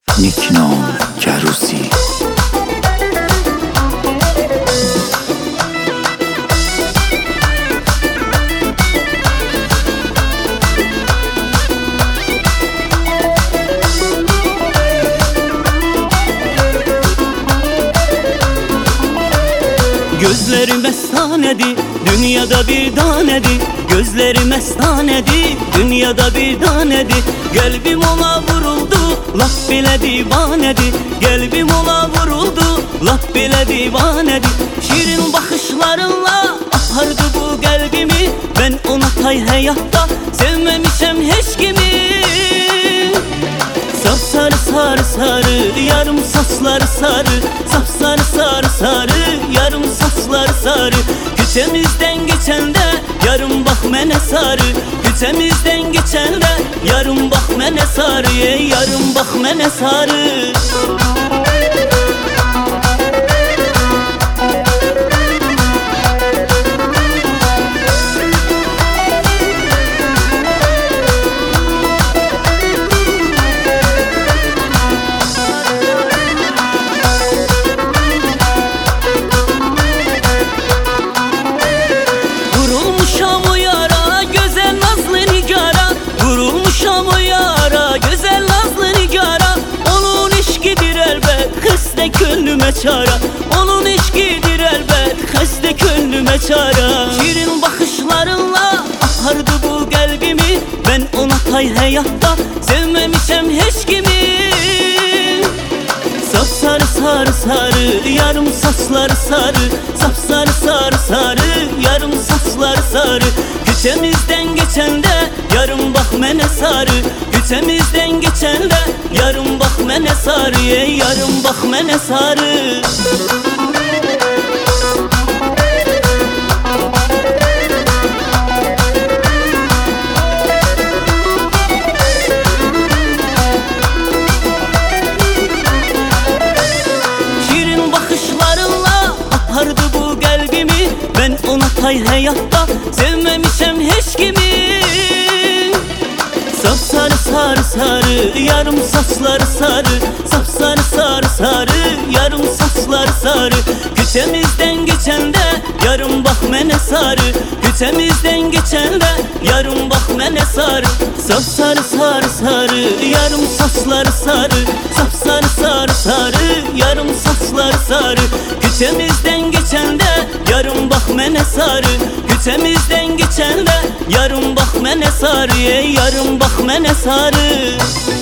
Nikno Carusi. Gözlerim efsanedi, dünyada bir tanedi. Gözlerim efsanedi, dünyada bir tanedi. Kalbim ona vuruldu, laf bile divanedi. Kalbim ona vuruldu, laf bile divanedi. Şirin bakışlarınla apardı bu kalbimi. Ben ona tay hayatta sevmemişim hiç kimi. Sapsarı sarı sarı, yarım saçları sarı. Sapsarı sarı sarı, yarım saçları sarı. Küçemizden geçen de yarım bak mene sarı. Küçemizden geçen de yarım bak mene sarı. Yarım bak mene sarı. Gönlüme çara, onun işkidir elbet. Heste gönlüme çara. Şirin bakışlarınla apardı bu kalbimi. Ben ona tay hayatta sevmemişim hiç kimi. Sapsarı sarı sarı, yarım saçları sarı. Sapsarı sarı sarı, yarım saçları sarı. Küçemizden geçen de yarım bak mene sarı. Küçemizden geçen de yarım bak mene sarı. Yarım bak mene sarı. Şirin bakışlarınla apardı bu kalbimi. Ben ona tay hayatta sevmemişim hiç kimi. Sapsarı sarı sarı, yarım saçları sarı. Sapsarı sarı sarı, yarım saçları sarı. Küçemizden geçen de yarım bak mene sarı. Küçemizden geçen de yarım bak mene sarı. Sapsarı sarı sarı, yarım saçları sarı. Sapsarı sarı sarı, yarım saçları sarı. Küçemizden geçen de yarım bak mene sarı. Küçemizden geçen de yarım bak mene sarı. Yarım bak mene sarı.